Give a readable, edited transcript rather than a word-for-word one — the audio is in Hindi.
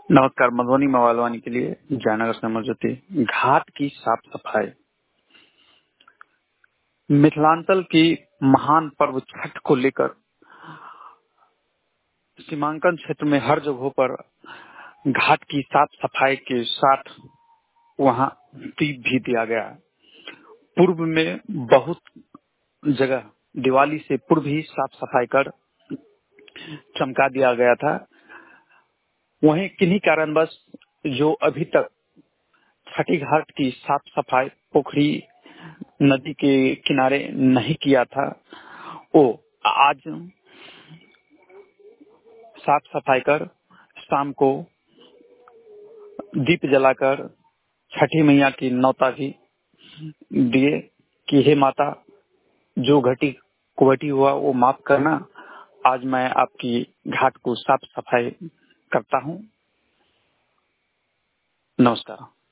नमस्कार। मधुबनी मवालवानी के लिए जयनगर से अमरज्योति। घाट की साफ सफाई मिथिलांचल की महान पर्व छठ को लेकर सीमांकन क्षेत्र में हर जगहों पर घाट की साफ सफाई के साथ वहां दीप भी दिया गया। पूर्व में बहुत जगह दिवाली से पूर्व ही साफ सफाई कर चमका दिया गया था। वहीं किन्हीं कारणवश जो अभी तक छठी घाट की साफ सफाई पोखरी नदी के किनारे नहीं किया था, वो आज साफ सफाई कर शाम को दीप जलाकर छठी मैया की नौता भी दिए कि हे माता, जो घटी कुवटी हुआ वो माफ करना। आज मैं आपकी घाट को साफ सफाई करता हूँ। नमस्कार।